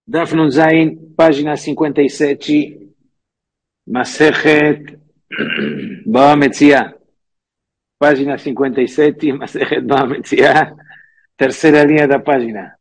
Daf Nun Zain, página 57, Masejet Bava Metzia, página 57, Masejet Bava Metzia, terceira linha da página.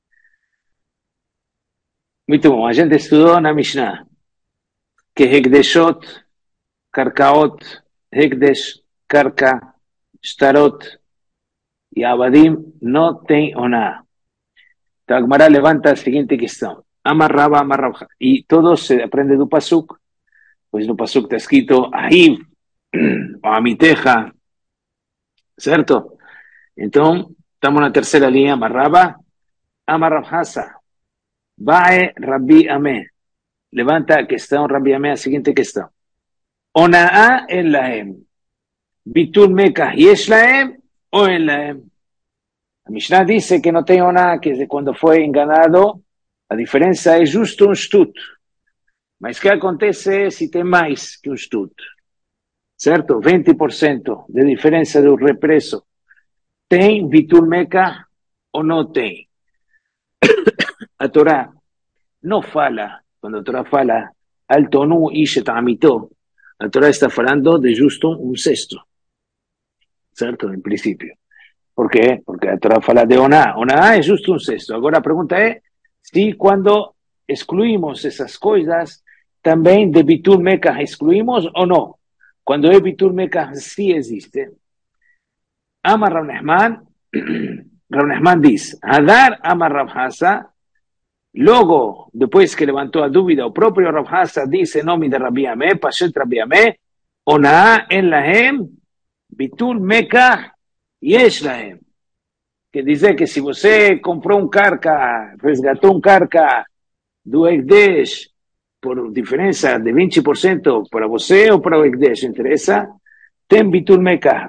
Muito bom, a gente estudou na Mishnah que Hekdeshot, Karkaot, Hekdesh, Karka, Shtarot e Abadim não tem oná. Então a Gemara levanta a seguinte questão. Amarraba, amarraba. E todo se aprende do Pasuk, pois no Pasuk está escrito Ahiv, o Amiteja, certo? Então, estamos na terceira linha, amarraba, amarrabhasa. Bae Rabbi Ameh. Levanta a questão, Rabbi Ameh, a seguinte questão. Onaa en lahem. Bitul mekah yesh lahem o en lahem. A Mishnah dice que no tem oná, que quando foi enganado, a diferença é justo um shtut. Mas o que acontece se tem mais que um shtut? Certo? 20% de diferença do represo. Tem bitul mekah ou não tem? A Torá não fala, quando a Torá fala al tonu ishet amito, a Torá está falando de justo um sexto. Certo? Em princípio. Por quê? Porque a Torá fala de oná. Oná é justo um sexto. Agora a pergunta é se quando excluímos essas coisas, também de bitul mekah excluímos ou não. Quando é bitul mekah, sim existe. Amar Rav Nehman, Rav Nehman diz, Hadar Amar Rav Hasa, logo, depois que levantou a dúvida, o próprio Rav Hasa diz em nome de Rabbi Ameh, Pashet Rabbi Ameh, Oná en lahem, bitul mekah, yesh lahem. Quer dizer que se você comprou um carca, resgatou um carca do Ekdesh por diferença de 20% para você ou para o Ekdesh, interessa, tem bitul mekah.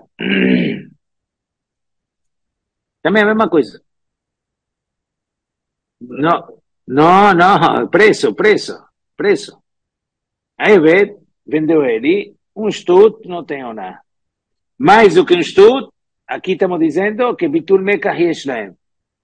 Também é a mesma coisa. Não, preço. Aí vendeu ele, um shtut não tem oná. Mais do que um shtut, aqui estamos dizendo que bitul mekah yesh lahem.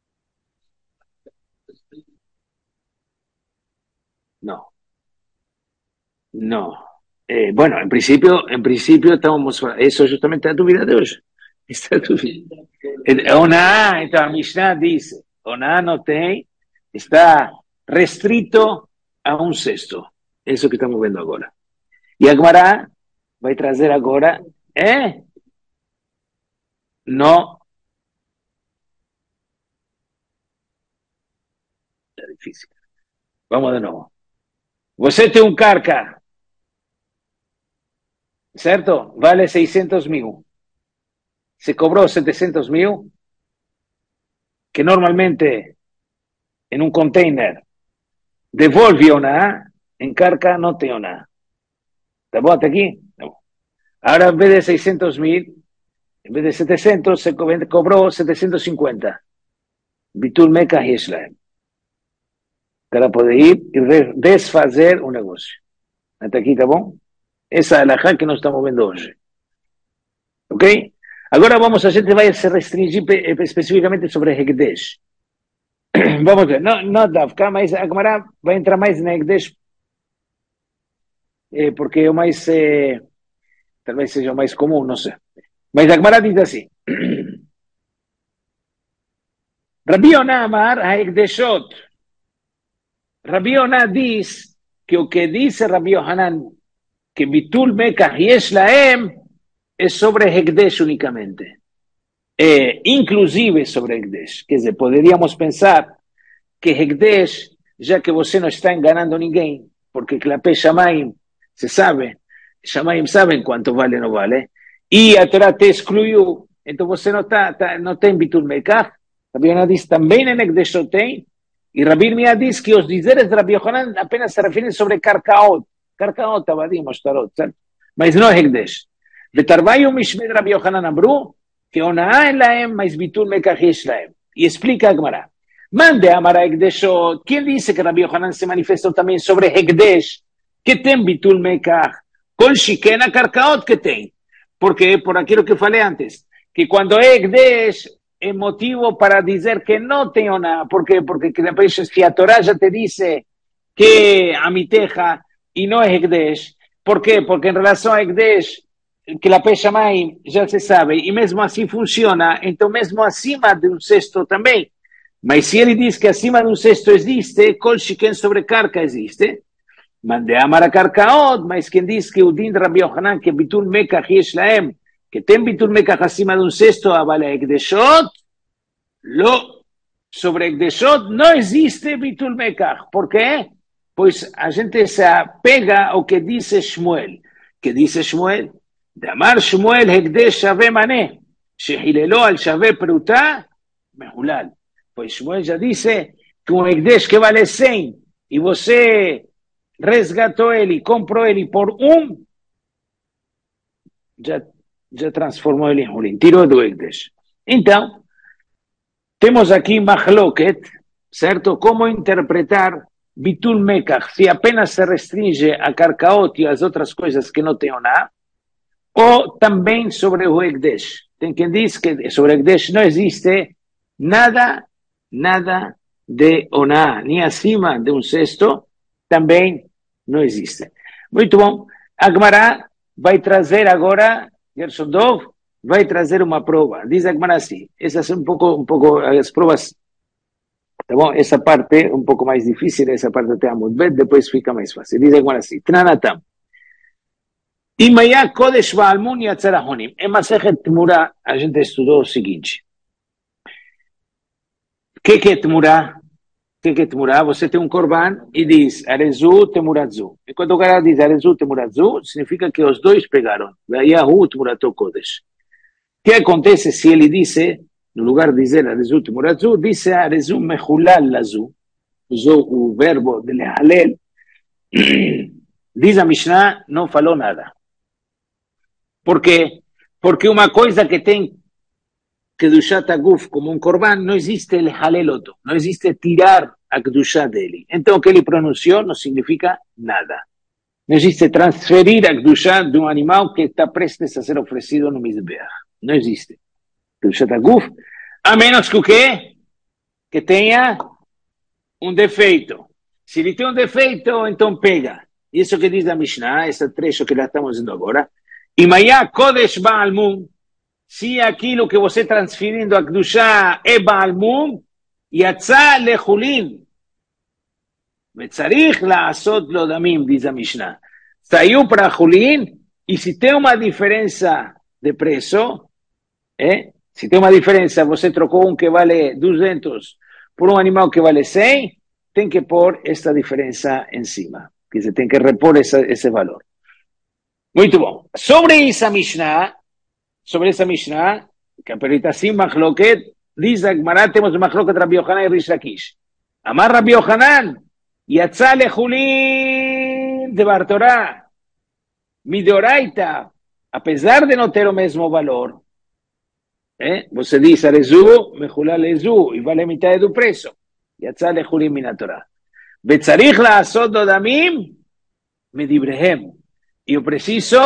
No. Bueno, en principio estamos, eso justamente es la dúvida de hoy. Esta dúvida. Oná, então a Mishnah dice, oná no tem, está restrito a um sexto. Isso que estamos vendo agora. E a Gemara vai trazer agora, no. É difícil. Vamos de novo. Você tem um carca, certo? Vale 600 mil. Se cobrou 700 mil, que normalmente em um container devolve oná, em carca não tem oná. Tá bom até aqui? Tá bom. Agora, em vez de 600 mil, em vez de 700, se cobrou 750. Bitul mekah yesh lahem. O cara pode ir e desfazer o negócio. Até aqui, tá bom? Essa é a halajá que nós estamos vendo hoje. Ok? Agora a gente vai se restringir especificamente sobre Hekdesh. Vamos ver, não dá, ficar mais, a Gemara vai entrar mais na Hekdesh, porque é o mais, talvez seja o mais comum, não sei. Mas a Gemara diz assim, Rabbi Yonah Amar HaHekdeshot. Rabbi Yonah diz que o que diz Rabbi Yohanan, que bitul mekah yesh lahem, é sobre Hekdesh unicamente. Inclusive sobre Hekdesh. Quer dizer, poderíamos pensar que Hekdesh, já que você não está enganando ninguém, porque Klapé Shamayim, se sabe, Shamayim sabem quanto vale ou não vale, e a Torá te excluiu, então você não tem bitul mekah. Rabbi Yohanan diz também em Hekdesh não tem, e Rabbi Irmiyah diz que os dizeres de Rabbi Yohanan apenas se referem sobre Karkaot, Abadim, Shtarot, certo? Mas não Hekdesh. Vetarvayu Mishmed Rabbi Yohanan Amru, que oná en lahem, mas bitul mekah yesh lahem. E explica a Gemara. Mande amar Hekdeshot. Quem disse que Rabbi Yohanan se manifestou também sobre Hekdesh, que tem bitul mekah, com shikena karkaot que tem? Porque, por aquilo que falei antes, que quando é Hekdesh, é motivo para dizer que não tem oná. ¿Por quê? Porque se a Torá já te disse que a miteja e não é Hekdesh. ¿Por quê? Porque em relação a Hekdesh, que la pecha mai já se sabe, e mesmo assim funciona, então mesmo acima de um cesto também. Mas se ele diz que acima de um cesto existe, kol shiken sobre carca existe, mande amar a carcaot, mas quem diz que o din de Rabbi Yohanan, que bitul mekach yesh laem, que tem bitul mekach acima de um cesto, aval Hekdeshot, lo, sobre Hekdeshot não existe bitul mekach. Por quê? Pois a gente se apega ao que disse Shmuel. Que disse Shmuel? De amar Shmuel Hekdesh shave mané, shehilelo al shave pruta, mehulal. Pois Shmuel já disse que um Hekdesh que vale 100 e você resgatou ele, comprou ele por já transformou ele em Hulin, tirou do Hekdesh. Então, temos aqui Machloket, certo? Como interpretar Bitul Mekach, se apenas se restringe a Karkaot e as outras coisas que não tem oná, ou também sobre o Hekdesh. Tem quem diz que sobre o Hekdesh não existe nada de oná, nem acima de um cesto, também não existe. Muito bom. A Gemara vai trazer agora, Gershon Dov, vai trazer uma prova. Diz a Gemara assim, essas são um pouco as provas, tá bom? Essa parte é um pouco mais difícil, essa parte até a Mudbet, depois fica mais fácil. Diz a Gemara assim, Tranatam. Imaya Kodesh Baalmun Yatzarahonim. Em Masechet Tmura, a gente estudou o seguinte. O que é Tmura? O que é Tmura? Você tem um korban e diz Arezu Temuradzu. E quando o cara diz Arezu Temuradzu, significa que os dois pegaram. Yahu Tmurato Kodesh. O que acontece se ele disse, no lugar de dizer Arezu Temuradzu, disse Arezu Mechulal Lazu. Usou o verbo de Lehalel. Diz a Mishnah, não falou nada. Por quê? Porque uma coisa que tem Kedushat Aguf como um korban, não existe el haleloto, não existe tirar a Kedushá dele. Então o que ele pronunciou não significa nada. Não existe transferir a Kedushá de um animal que está prestes a ser oferecido no Mizbeach. Não existe. Kedushat Aguf, a menos que o quê? Que tenha um defeito. Se ele tem um defeito, então pega. Isso que diz a Mishnah, esse trecho que nós estamos vendo agora. Imaya Kodesh Baalmun, se aquilo que você transferindo a Kedushá é Baalmun, Yatza Lechulin, Vetzarich Laasot Lodamim, diz a Mishnah. Saiu para Hulin, e se tem uma diferença de preço, se tem uma diferença, você trocou um que vale 200 por um animal que vale 100, tem que pôr esta diferença em cima. Que você tem que repor esse valor. Muito bom. Sobre essa Mishnah, que aperita assim, Machloket, diz a Gemara, temos Machloket Rabbi Yohanan e Rish Lakish. Amar Rabbi Yohanan, Yatza Lechulin de Bartorá, Midoraita, apesar de não ter o mesmo valor, você diz Arezu, Mechulal Lezu, e vale metade do preço. Yatza Lechulin Minatorá. Betzarich Laasot Dodamim, Medibrehem. E eu preciso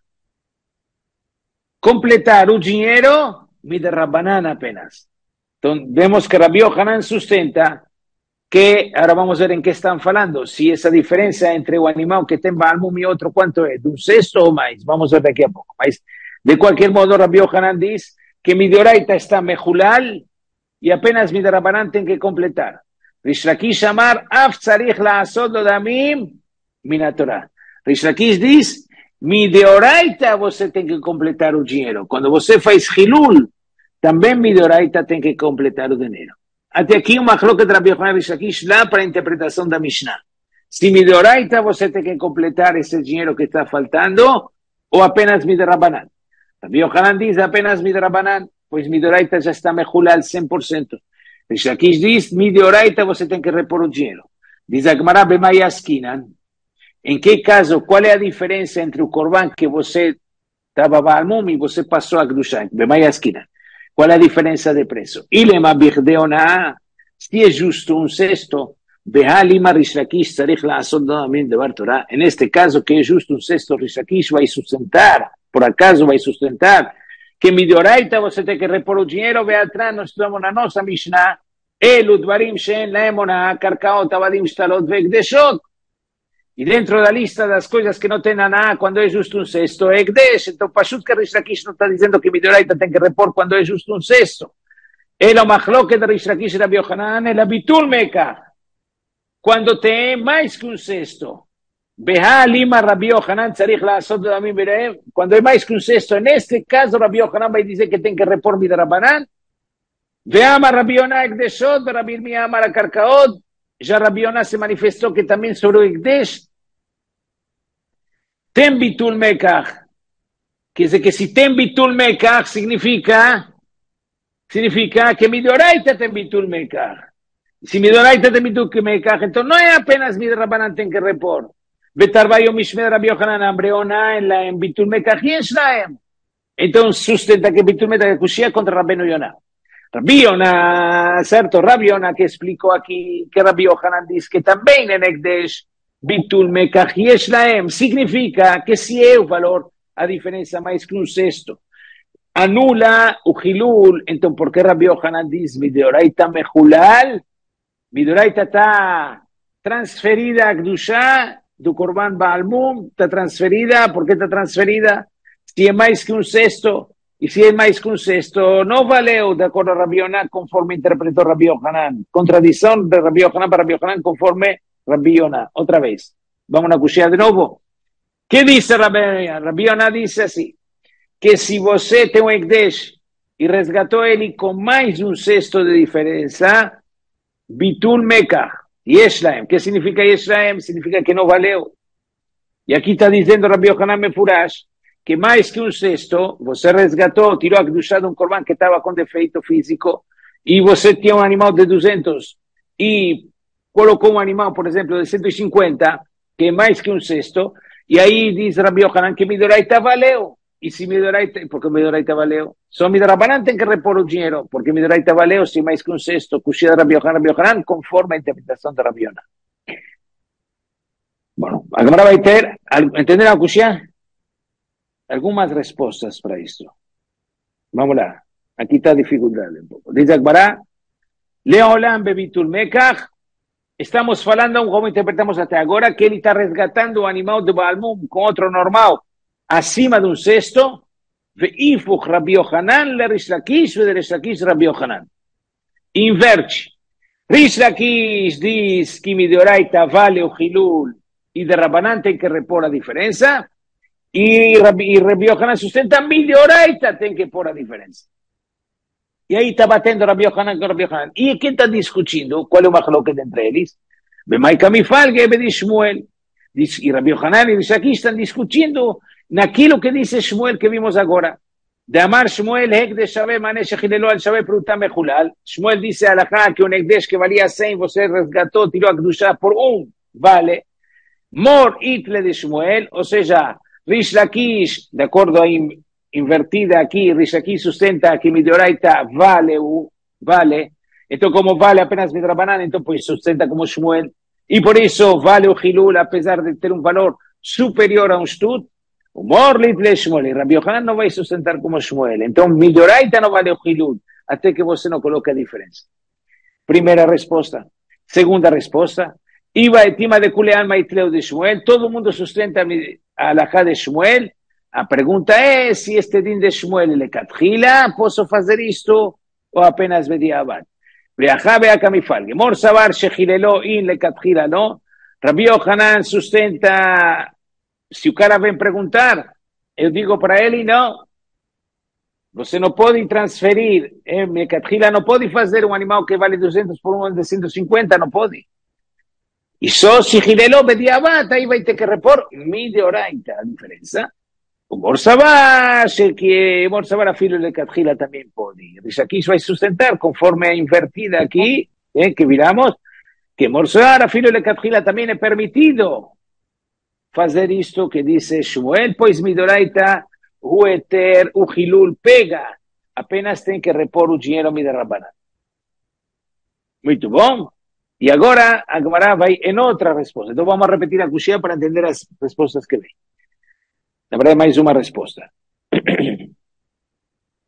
completar o dinheiro Midrabanan apenas. Então, vemos que Rabbi Yohanan sustenta que, agora vamos ver em que estão falando, se essa diferença entre o animal que tem Baalmum e outro, quanto é? De um cesto ou mais? Vamos ver daqui a pouco. Mas, de qualquer modo, Rabbi Yohanan diz que Midoraita está Mechulal e apenas Midrabanan tem que completar. Rish Lakish amar, Af tzarich la'asot lodamim minatorá. Rish Lakish diz, Mideoraita você tem que completar o dinheiro. Quando você faz Hilul, também Mideoraita tem que completar o dinheiro. Até aqui uma coloca de Rabbi Yohanan e Rish Lakish lá para a interpretação da Mishnah. Se Mideoraita você tem que completar esse dinheiro que está faltando, ou apenas Midrabanan. Rabbi Yohanan diz apenas Midrabanan, pois Mideoraita já está mejulal 100%. Rish Lakish diz, Mideoraita você tem que repor o dinheiro. Diz a Gemara Bemai Askinan. Em que caso, qual é a diferença entre o korban que você estava Baalmum e você passou a Kedushá? Bemai Askinan. Qual é a diferença de preço? Ilema birdeona, se é justo um cesto, Behalima Rish Lakish tzarich la'asot dodamim devar Torah. Neste caso, que é justo um cesto, Rish Lakish vai sustentar, por acaso vai sustentar, que midoraita você tem que repor o dinheiro, vem atrás, nós estudamos na nossa Mishnah, Elu Dvarim Shen Laemona, Karkaot, Avadim, Shtalot, Vegdeshot. E dentro da lista das coisas que não tem naná, quando é justo um cesto, é Ekdesh. Então, Pashut que Rish Lakish não está dizendo que midoraita tem que repor quando é justo um cesto. Ele é o machloket de Rish Lakish e Rabi Yochanan, ele é bitul mekach. Quando tem mais que um cesto. Beha lima Rabi Yochanan tzarich la'asot damim bereim. Quando é mais que um cesto, neste caso, Rabi Yochanan vai dizer que tem que repor midrabanan. Veama Rabi Yonah Ekdeshot, Rabi Irmiyah Amar Karkaot. Já Rabi Yonah se manifestou que também sobre o Ekdesh tem bitul mekach. Quer dizer que se tem bitul mekach, significa que midoraita tem bitul mekach. Se midoraita tem bitul mekach, então não é apenas midrabanan tem que repor. Betarvayo mishmed Rabi Yochanan Ambreona en bitul mekach yesh laem. Então sustenta que bitul mekach kushia contra Rabbeinu Yonah. Rabbi Yonah, certo? Rabbi Yonah que explicou aqui que Rabbi Yochanan diz que também em Ekdesh bitul mekach yesh laem significa que se é o valor, a diferença mais que um cesto, anula o hilul. Então por que Rabbi Yochanan diz midoraita mechulal? Midoraita está transferida a Kedushá do Korban Baal Mum, está transferida. ¿Por qué está transferida? Si é mais que um cesto, e se é mais que um cesto, não valeu, de acordo a Rabbi Yonah, conforme interpretou Rabbi Yochanan. Contradição de Rabbi Yochanan para Rabbi Yochanan, conforme Rabbi Yonah. Outra vez. Vamos a cuchillar de novo. ¿Qué dice Rabbi Yonah? Rabbi Yonah dice assim, que se você tem um Ekdesh e resgatou ele com mais um cesto de diferença, bitul mekach, yesh laem. ¿Qué significa yesh laem? Significa que não valeu. E aqui está dizendo Rabbi Yochanan Mefurash, que mais que um cesto, você resgatou, tirou a Kedushá de um korban que estava com defeito físico, e você tinha um animal de 200, e colocou um animal, por exemplo, de 150, que é mais que um cesto, e aí diz Rabbi Yochanan que midoraita valeu. E se midoraita, porque midoraita valeu? Só midrabanan tem que repor o dinheiro, porque midoraita valeu, se mais que um cesto, cuxia de Rabbi Yochanan, conforme a interpretação de Rabbi Yonah. Bueno, agora vai ter, entenderam a cuxia? Algumas respostas para isso. Vamos lá. Aqui está a dificuldade um pouco. Diz Agbará, Leolam bebitul mekach. Estamos falando, como interpretamos até agora, que ele está resgatando o animal de Baal Mum com outro normal, acima de um cesto. Veifuch Rabbi Yochanan le Rish Lakish, ve de Rish Lakish Rabbi Yochanan. Inverte. Rish Lakish diz que midoraita vale o hilul e de Rabanan tem que repor a diferença. E Rabbi Yochanan sustenta midoraita tem que pôr a diferença. E aí está batendo Rabbi Yochanan com Rabbi Yochanan. E quem está discutindo? Qual é o machloket entre eles? Bemaika Mifal, que é Shmuel. E Rabbi Yochanan e Rish Lakish estão discutindo naquilo que diz Shmuel que vimos agora. De amar Shmuel, Hekdesh Shaveh Maneh Shechilelo al Shaveh Pruta Mechulal. Shmuel disse a Alachá que um Hekdesh que valia 100, você resgatou, tirou a Kedushá por vale. Mor itle de Shmuel, ou seja, Rish Lakish, de acordo a invertida aqui, Rish Lakish sustenta que midoraita vale. Então como vale apenas midrabanan, então pues sustenta como Shmuel. E por isso vale o hilul, apesar de ter um valor superior a um shtut. O morlit le Shmuel, e Rabbi Yochanan não vai sustentar como Shmuel. Então, midoraita não vale o hilul, até que você não coloque a diferença. Primeira resposta. Segunda resposta. Iba etima de kule alma itleu de Shmuel. Todo mundo sustenta a alajá de Shmuel. A pergunta é se este din de Shmuel le katchila, posso fazer isto ou apenas bediavad. Preachá beaka mifal. Gemor sabar shechilelo in le katchila no. Rabbi Yochanan sustenta. Se o cara vem perguntar, eu digo para ele, não. Você não pode transferir, Mekatchila não pode fazer um animal que vale 200 por um de 150, não pode. E só se Hilelo bediavat, aí vai ter que repor midoraita, a diferença. O Morsavar, que Morsavar a filho de Mekatchila também pode. Isso aqui vai sustentar, conforme a invertida aqui, que viramos, que Morsavar a filho de Mekatchila também é permitido fazer isto que disse Shmuel, pois midoraita, o eter, o hilul pega, apenas tem que repor o dinheiro midrabanan. Muito bom. E agora a Gemara vai em outra resposta. Então vamos repetir a cuxia para entender as respostas que vem. Na verdade, mais uma resposta.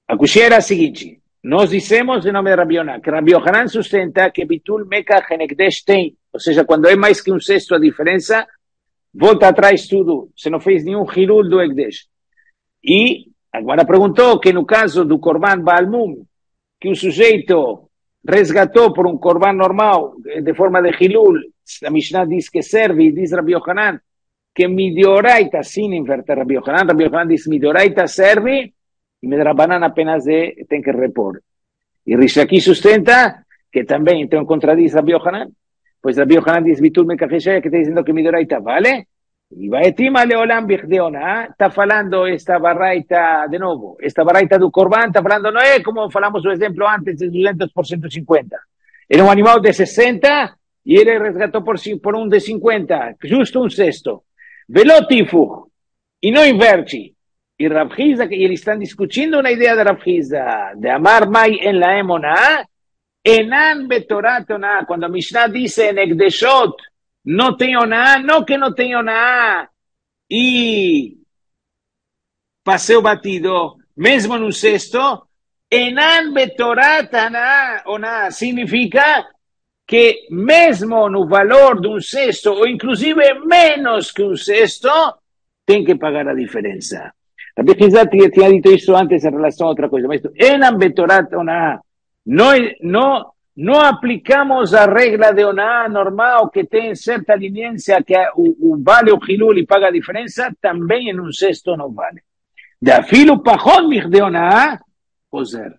A cuchilla era seguinte. Nós dissemos em nome de Rabi Yoná, que Rabi Yohanan sustenta que Bitul Meka Henekdesh tem, ou seja, quando é mais que um sexto a diferença, volta atrás tudo, você não fez nenhum Hirul do Ekdesh. E agora perguntou que no caso do Korban Baal Mum, que o sujeito resgatou por um Korban normal, de forma de Hilul, a Mishnah diz que serve, e diz Rabi Yohanan, que Midioraita, sim, inverte Rabi Yohanan diz Midioraita serve, e Medrabanan apenas tem que repor. E Rishaki sustenta que também, então contradiz Rabi Yohanan, pois Rabi Yohanan diz Bitul Mekacheshaya, que está dizendo que Midioraita vale, e Baetima Leolam Bichdeona, está falando esta barraita, de novo, esta barraita do Corban, está falando, não é como falamos o exemplo antes, de 200 por 150. Era um animal de 60 e ele resgatou por um de 50, justo um sexto. Velotifu, e não inverte. E Rav Hizda, e eles estão discutindo na ideia de Rav Hizda, de amar mai en la emona, enan betorat ona, quando a Mishnah diz en Ekdeshot, não tem oná, não que não tem oná, e passeu batido, mesmo no sexto, enan betorat oná, significa que mesmo no valor de um sexto, ou inclusive menos que um sexto, tem que pagar a diferença. Rabbi Hizda tinha dito isso antes em relação a outra coisa, mas enan betorat oná, não aplicamos a regra de oná normal, que tem certa leniência, que vale o hilul e paga a diferença, também em um sexto não vale. De afilo pachot de oná, poser.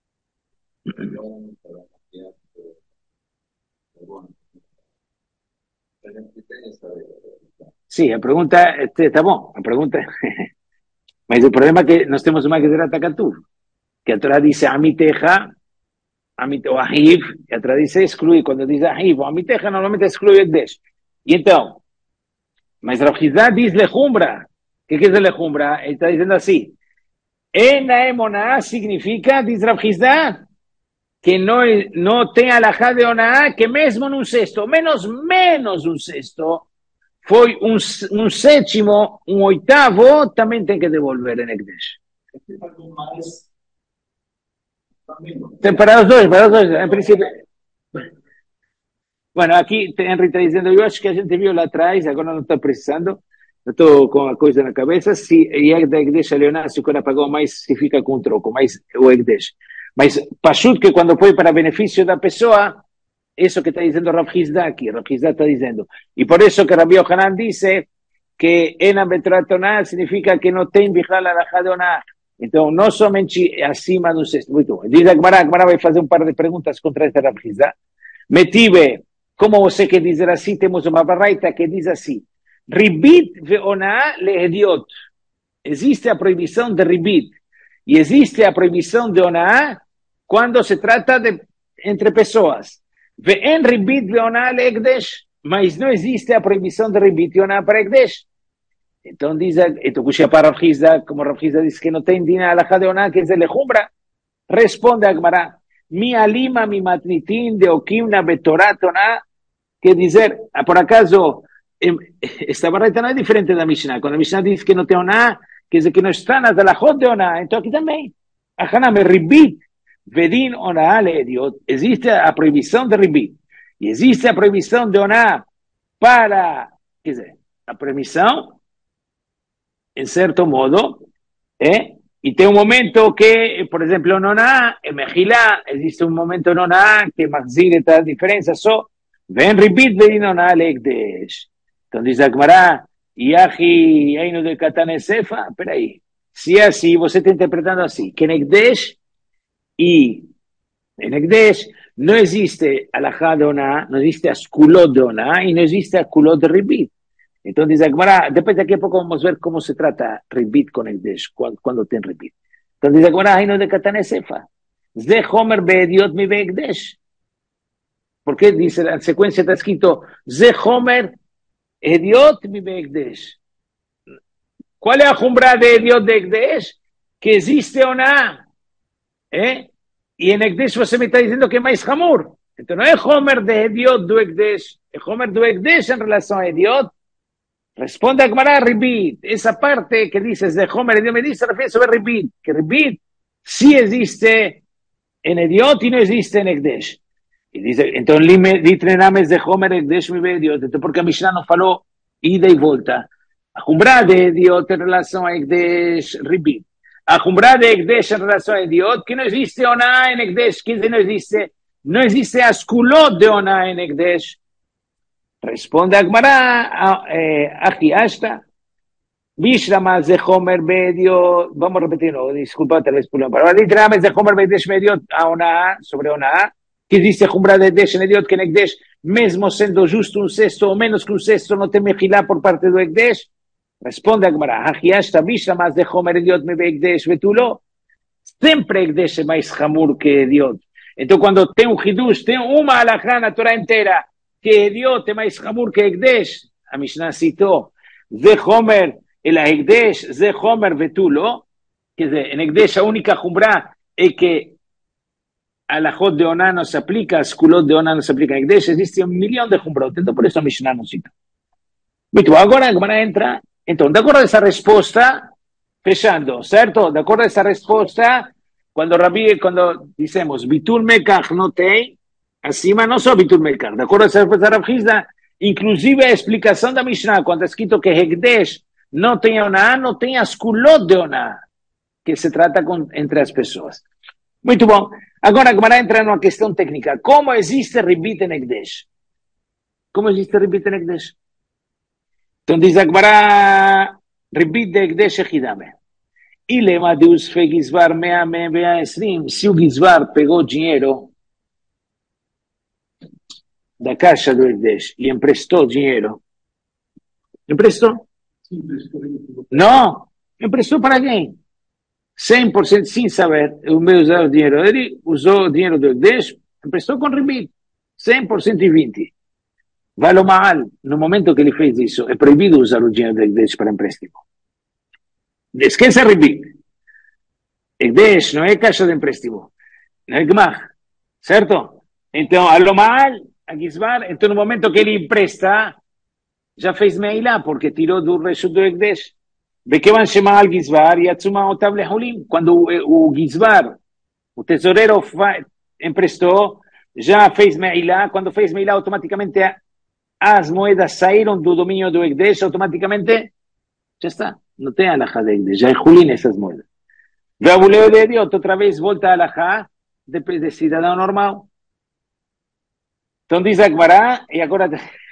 Sim, a pergunta está bom, a pergunta, mas o problema é que nós temos uma que ser atacatu, que a Torá diz amiteja, o ahiv, e a Torá diz exclui, quando diz ahiv, o amiteja normalmente exclui Ekdesh. E então, mas Rav Hizda diz lejumbra, o que é lejumbra? Ele está dizendo assim, ena emoná significa, diz Rav Hizda, que não tem alajá de oná, que mesmo num sexto, menos um sexto, foi um sétimo, um oitavo, também tem que devolver em Ekdesh. Para os dois, em princípio. Bueno, aqui Henry está dizendo, eu acho que a gente viu lá atrás, agora não está precisando, eu estou com a coisa na cabeça, se é da Ekdesh a Leonardo, se o cara pagou mais, se fica com troco, mais o Ekdesh. Mas, Pashut, que quando foi para benefício da pessoa, isso que está dizendo Rav Hizda aqui, Rav Hizda está dizendo. E por isso que Rabbi Yohanan disse que Enam Betorat Oná significa que não tem Bichlal Alajá de Oná. Então, não somente acima do sexto. Muito bom. Diz a Gemara vai fazer um par de perguntas contra esta Rav Hizda. Metive, como você quer dizer assim, temos uma barraita que diz assim, Ribit ve'oná lehediot. Existe a proibição de Ribit. E existe a proibição de Oná quando se trata de entre pessoas. Ve'en Ribit ve'oná le'ekdesh. Mas não existe a proibição de Ribit e Oná para Ekdesh. Então diz, então puxa para Rav Hizda, como Rav Hizda diz que não tem dina alajá de Oná, que é de lejumbra. Responde a Gemara, mi alima mi matnitin de okimna betorat Oná, quer dizer, por acaso, esta barreta não é diferente da Mishnah. Quando a Mishnah diz que não tem Oná, quer dizer que não está nas alajot de Oná, então aqui também. Ahaname Ribit, vedin Oná leediot. Existe a proibição de Ribit. E existe a proibição de Oná para, quer dizer, a proibição, em certo modo, e tem um momento que, por exemplo, no Oná, em Mejilá, existe um momento no Oná que Maxir está a diferença só, vem Ribit, vedin Oná leekdesh. Então diz a Gemara, Yahi Eino de Katanesefa, peraí, se é assim, você está interpretando assim, que em Ekdesh não existe alajá de Oná, não existe askulot de Oná e não existe askulot de Ribit. Então diz a Gemara, depois daqui a pouco vamos ver como se trata Ribit com Ekdesh, quando tem Ribit. Então diz a Gemara, Eino de Katanesefa, Ze Homer beediot mi beekdesh. Porque diz, na sequência está escrito, Ze Homer Ediot mi beekdesh. Qual é a jumbra de Ediot de Ekdesh? Que existe Oná. E em Ekdesh você me está dizendo que é mais hamur. Então não é Homer de Ediot do Ekdesh, é Homer do Ekdesh em relação a Ediot. Responde a Gemara Ribit. Essa parte que dices de Homer Ediot me dice, refere sobre Ribit. Que Ribit Sí existe en Ediot y no existe en Ekdesh. Y dice, entonces, Litrenames de Homer Ekdesh mi Ediot, entonces, porque a Mishnah nos falou ida y vuelta. A Jumbra de Ediot en relación a Ekdesh Ribit. A Jumbra de Ekdesh en relación a Ediot, que no existe Ona en Ekdesh, que no existe Askulot de Ona en Ekdesh. Responde a Gemara, aquí hasta. Bishramas de Homer medio, vamos a repetirlo, disculpa, tal vez por la palabra. Bishramas de Homer medio a Ona, sobre Ona, que dice Jumbra de Ekdesh en Ediot, que en Ekdesh, mesmo sendo justo un sexto o menos que un sexto, no te mejilá por parte de Ekdesh. Responde a Gemara, aquí hasta Bishramas de Homer Ediot me ve Ekdesh betulo. Siempre Ekdesh es más jamur que Ediot. Entonces, cuando tengo un hidush, tengo una alajá en la Torah entera, que Ediot es más jamur que Ekdesh, a Mishnah citó, de Homer, el Ekdesh, de Homer betulo, que en Ekdesh la única jumbra es que alajot de Oná no se aplica, Skulot de Oná no se aplica. En Ekdesh existe 1.000.000 de jumbrot, entonces por eso a Mishnah no cita. Muito, agora a Gemara entra, entonces, de acuerdo a esa respuesta, fechando, ¿cierto? De acuerdo a esa respuesta, cuando decimos Bitul Mekach no tei, acima no solo Bitul Mekach, de acuerdo a esa respuesta de Rav Hizda, inclusive a explicación de Mishnah, cuando está escrito que Ekdesh no tenga Oná, no tenga Skulot de Oná, que se trata entre las personas. Muito bom. Agora a Gemara entra numa questão técnica. Como existe Ribit en Ekdesh? Como existe Ribit en Ekdesh? Então diz a Gemara, Ribit de Ekdesh Echidame. E lema de Usfe Gizvar 120, se o Gizvar pegou dinheiro da caixa do Ekdesh e emprestou dinheiro. Emprestou? Não, emprestou para quem? 100% sem saber, o meu usar o dinheiro dele, usou o dinheiro do Ekdesh, emprestou com Ribit, 100% e 20. Vale o mal, no momento que ele fez isso, é proibido usar o dinheiro do Ekdesh para empréstimo. Esqueça Ribit. Ekdesh não é caixa de empréstimo, não é Gmach, certo? Então, a lo mal, a Gizbar, então no momento que ele empresta, já fez meilá, porque tirou do reshut do Ekdesh. וכיוון שמעל גזבר, יצאו מעותיו לחולים. Quando o Gizvar, o tesoureiro emprestou, já fez meilá. Quando fez meilá, automaticamente as moedas saíram do domínio do Ekdesh, automaticamente já está. Não tem alajá de Ekdesh, já é Julin essas moedas. Veabuleu de Ediot, outra vez volta a alajá de cidadão normal. Então diz a Gemara, e agora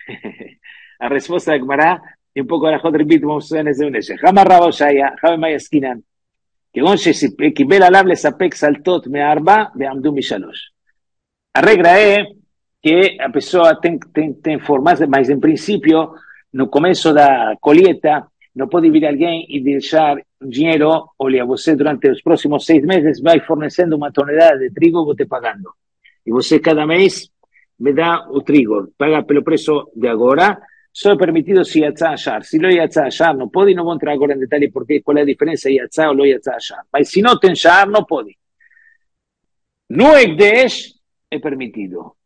a resposta da Gemara, y un poco de la Jod Ribit vamos a hacer en ese. Jamás Raboshaya, Javi Maya Skinan, que once si קיבל עליו לספק סלטות מארבע ועמדו משלוש. A regra é que a pessoa tem formas, mas em princípio, no começo da colheita, não pode vir alguém e deixar dinheiro, olha, você durante os próximos 6 meses vai fornecendo uma tonelada de trigo, vou te pagando. E você cada mês me dá o trigo, paga pelo preço de agora. Só é permitido se yatzá achar. Se lo yatzá achar, não pode. Não vou entrar agora em detalhe porque qual é a diferença yatzá ou lo yatzá achar. Mas se não tem achar, não pode. No Ekdesh é permitido.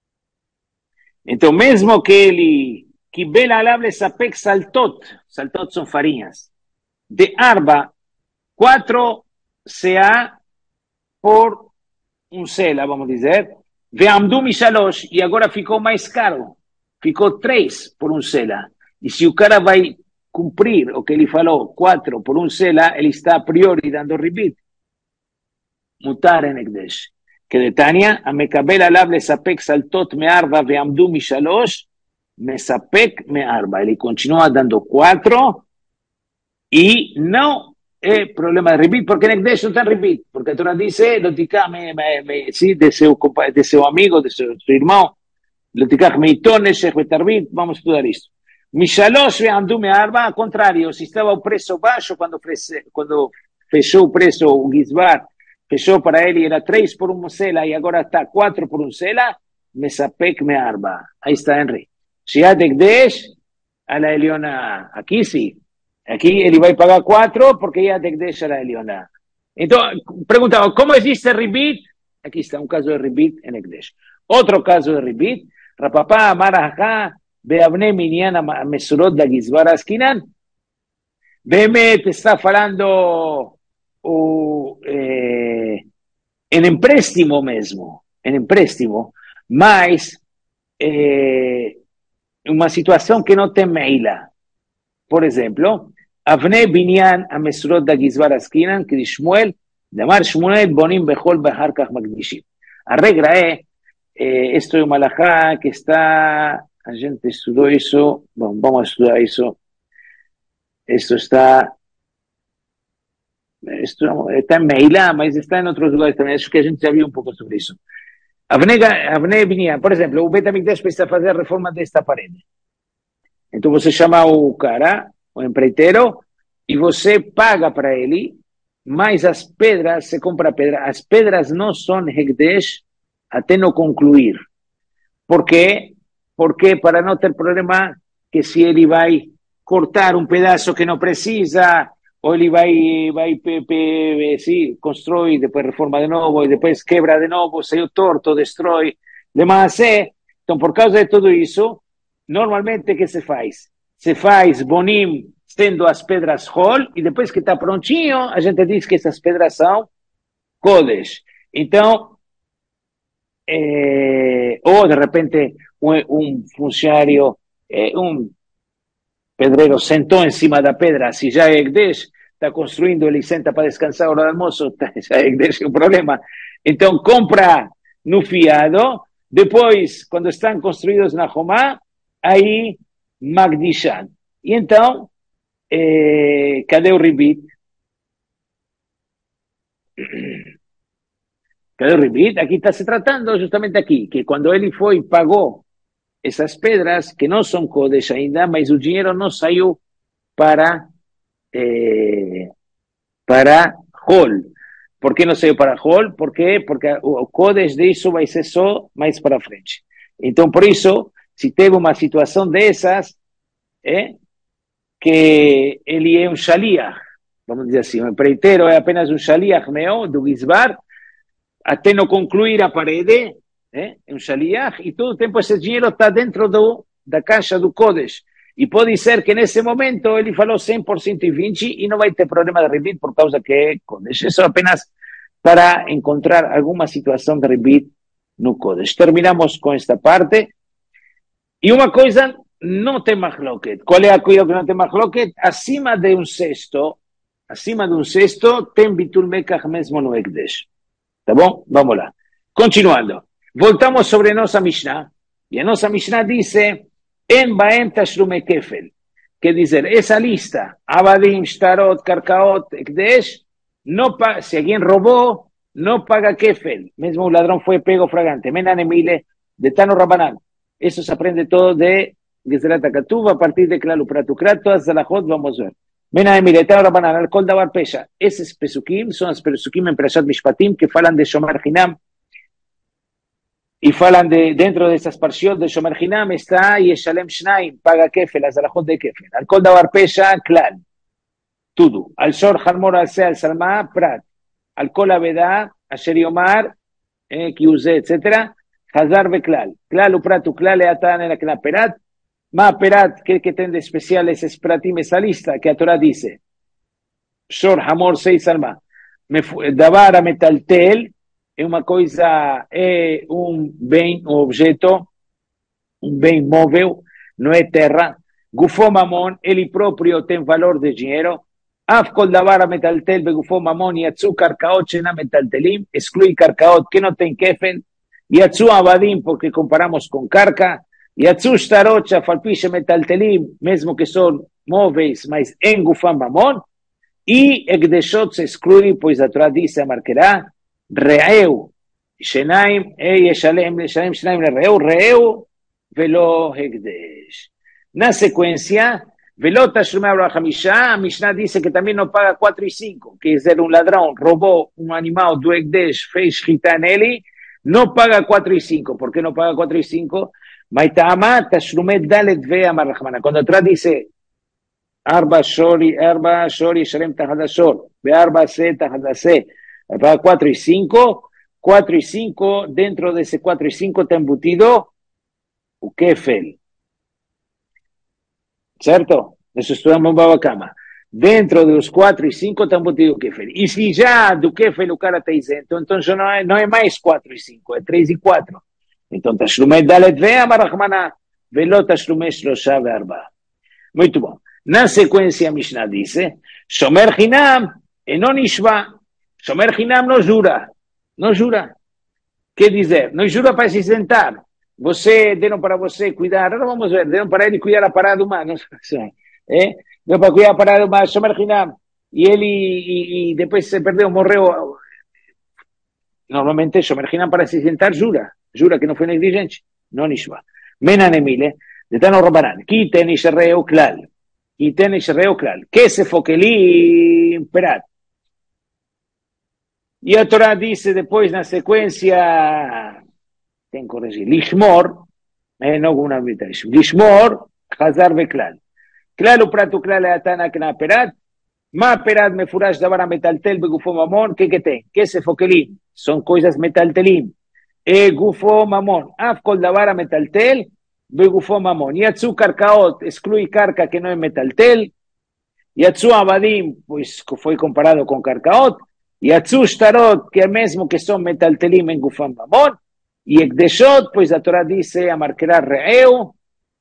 Então, mesmo que ele קיבל עליו לספק סלטות, סלטות são farinhas, de arba, 4 CA por um sela, vamos dizer, veamdu mishalosh, e agora ficou mais caro. Ficou 3 por um sela. E se o cara vai cumprir o que ele falou, 4 por um sela, ele está a priori dando ribit. Mutar en Ekdesh. Que de Tania, המקבל עליו לספק סלטות מארבע ועמדו משלוש, מספק מארבע. Ele continua dando 4 e não é problema de ribit, porque en Ekdesh não tem ribit. Porque a Torá dice, lo ticá sí, de seu amigo, de seu irmão, lo ticá meitón, neshech betarbit, vamos a estudar isto. Mishalosh ve'amdu me'arba, ao contrário, se estava o preço baixo, quando fechou o preço, o Gizbar, fechou para ele, era 3 por um sela, e agora está 4 por um sela, mesapek me'arba. Aí está, Henry. Shiat Ekdesh, a la Eliona. Aqui sim. Aqui ele vai pagar 4, porque Shiat Ekdesh a la Eliona. Então, perguntava, como existe ribit? Aqui está, um caso de ribit em Ekdesh. Outro caso de ribit, Rapapá, Marajá, Beabne Minyan Mesurot da Gizbar Askinan. Behemet está falando o em empréstimo mesmo, em empréstimo, mas uma situação que não tem meila. Por exemplo, Avnei Binyan Amesurot da Gizbar Askinan, que diz Shmuel, Damar Shmuel Bonim Bechol Behar Kach Magdishim. A regra esto é uma halajá que está, a gente estudou isso, bom, vamos a estudar isso, esto está em Meilá, mas está em outros lugares também, acho que a gente já viu um pouco sobre isso. Avnei Binyan, por exemplo, o Bet HaMikdash precisa fazer a reforma desta parede. Então você chama o cara, o empreiteiro, e você paga para ele, mas as pedras, você compra pedra, as pedras não são Hekdesh até não concluir. Por quê? Porque para não ter problema que se ele vai cortar um pedaço que não precisa, ou ele vai constrói, depois reforma de novo, e depois quebra de novo, saiu torto, destrói, demais. Então, por causa de tudo isso, normalmente, o que se faz? Se faz bonim, tendo as pedras hol, e depois que está prontinho, a gente diz que essas pedras são kodesh. Então, ou de repente um funcionário, um pedreiro sentou em cima da pedra, se já é Ekdesh, está construindo, ele senta para descansar a hora do almoço, já é Ekdesh, é o problema. Então, compra no fiado, depois, quando estão construídos na Romá, aí Magdishan. E então, cadê o Ribit? Cadê o Ribit? Aqui está se tratando justamente aqui, que quando ele foi e pagou essas pedras, que não são Kodesh ainda, mas o dinheiro não saiu para Hol. Por que não saiu para Hol? Por quê? Porque o Kodesh disso vai ser só mais para frente. Então, por isso, se teve uma situação dessas, que ele é um shaliach, vamos dizer assim, o empreiteiro é apenas um shaliach meu, do Gizbar, até não concluir a parede, é um shaliach, e todo o tempo esse dinheiro está dentro da caixa do Kodesh. E pode ser que nesse momento ele falou 100% e 20% e não vai ter problema de rebite por causa que é Kodesh. Isso apenas para encontrar alguma situação de rebite no Kodesh. Terminamos com esta parte. E uma coisa, não tem machloket. Qual é a coisa que não tem machloket? Acima de um cesto, tem bitul mekach mesmo no Ekdesh. Tá bom? Vamos lá. Continuando. Voltamos sobre nossa Mishnah. E a nossa Mishnah diz, en baem tashlume kefel. Quer dizer, essa lista, Abadim, Shtarot, Karkaot, Ekdesh, se alguém roubou, não paga kefel. Mesmo o ladrão foi pego fragante. Menanemile, de Tano Rabanan. Isso se aprende todo de Gezerat HaKatuv, a partir de Klal Uprat Ukrat, todas as alachot vamos ver. Menanemile, Tano Rabanan, al Kol Davar Pesha. Esses pesukim são os pesukim em Perashat Mishpatim que falam de Shomer Hinam. E falam dentro dessas parshiot de Shomer Hinam está Yeshalem Shnaim, paga kefel, as alachot de kefel. Al Kol Davar Pesha, Klal. Tudo. Al Shor Harmor al Se al Salma, Prat. Al Kol Avedá, Asher Yomar, Kiuze, etc. Hazar Beklal. Klal Uprat Uklal Eatan en la Perat. Ma Perat, que tem de especial esse pratim, essa lista que a Torá dice. Shor Hamor Sei Salma. Davar a metaltel é uma coisa, é bem, um objeto, bem móvel, não é terra. Gufo Mamon, ele próprio tem valor de dinheiro. Af kol davar a metaltel begufo Mamon yatsu karkaot shena metaltelim, exclui karkaot que não tem kefen, yatsu abadim, porque comparamos com karka, yatsu shtarot shafalpishe metaltelim, mesmo que são móveis, mas em gufam Mamon, e ekdeshot se exclui, pois a Torá diz, a marcará, Re'eu, Shenaim, Yeshalem, Shenaim, Re'eu, velo Hekdesh. Na sequência, Velo Tashlumei Abraham Hamisha, a Mishnah diz que também não paga 4 e 5, quer dizer, um ladrão roubou um animal do Hekdesh, fez shchita nele, não paga 4 e 5. Por que não paga 4 e 5? Maitama Tashlumei Dalet Vea Marrahmana. Quando a Torá diz Arba Shori, Shalem Tahadashor, Bearba Se Tahadase, paga 4 e 5, 4 e 5, dentro desse 4 e 5 está embutido o kefel. Certo? Isso estudamos em Baba Kama. dentro de los 4 y 5 tampoco te digo Kefel. Y si ya do Kefel o cara te isento, entonces no es más 4 y 5, es 3 y 4. Entonces, Tashlumet Dalet Ve'amar Rahmana, Velo Tashlumet Shlosha Ve'arba. Muy bom. Na sequência, a Mishnah dice, Shomer Hinam, Enon Ishva. Shomer Hinam não jura. Não jura. Quer dizer, não jura para se sentar. Você, deram para você cuidar, agora vamos ver, deram para ele cuidar a parada humana. Deram para cuidar a parada humana, Shomer Hinam. E ele, e depois se perdeu, morreu. Normalmente, Shomer Hinam para se sentar, jura. Jura que não foi negligente. Não Ishva. Menan Emile. Detano Rabanan, Kiten Ishreo Klal. Kiten Ishreo Klal. Kesef o Kelim Perat. Y a Torah dice después en la secuencia, tengo que corregir, Lishmor, no una mitad, Lishmor, Hazar Beklal. Klal u Pratu Klal Atana Kna Perat. Ma Perat me furash davara metaltel begufo mamón, que ten, Kesef o Kelim. Son cosas metaltelim. Gufo mamón. Afkol davara metaltel. Begufo mamón. Yatsu karkaot, excluye carca que no es metaltel. Yatsu abadim, pues fue comparado con karkaot. Yatsu shtarot, que mismo que son metaltelim en gufo mamón. Y ekdeshot, pues la Torah dice, amarquerá reeu,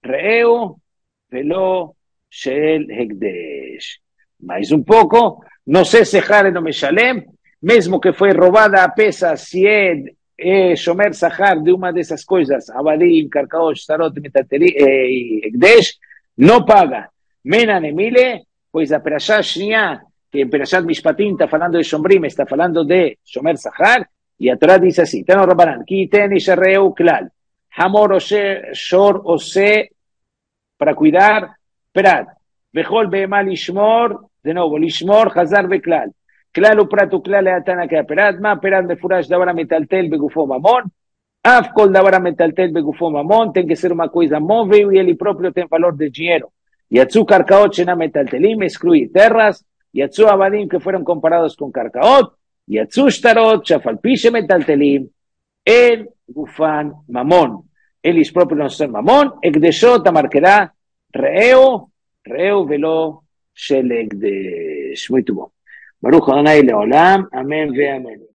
velo shel hekdesh. Mais un poco, no sé sejare no me shalem, mismo que fue robada a pesas, si es Shomer Sahar de una de esas cosas, Abadim, Karkaot, Shtarot, Metateli y Ekdesh, no paga. Menan Emile, pues a Perashat Shnia, que en Perashat Mishpatim está hablando de Shomrim, está hablando de Shomer Sahar, y a Torah dice así, Tano Rabbanan, Kiten y Sharreu Klal, Hamor Ose, Shor Ose, para cuidar, Perat, Bejol Behemal Lishmor, de nuevo, Lishmor, Hazar Beklal. Klal upratu klal atana que perat ma perat de furash davara metaltel begufo mamón. Afkol davara metaltel begufo mamón. Tem que ser una cosa móvil y el propio tem valor de dinero. Yatsu karkaot shena metaltelim, excluye terras. Yatsu abadim que fueron comparados con karkaot. Yatsu shtarot, shafalpishe metaltelim. El gufan mamón. El is propio no ser mamón. Ekdeshot amarquerá reo velo shel ekdesh. Muy tubo. Baruch Adonai Leolam, amén ve amén.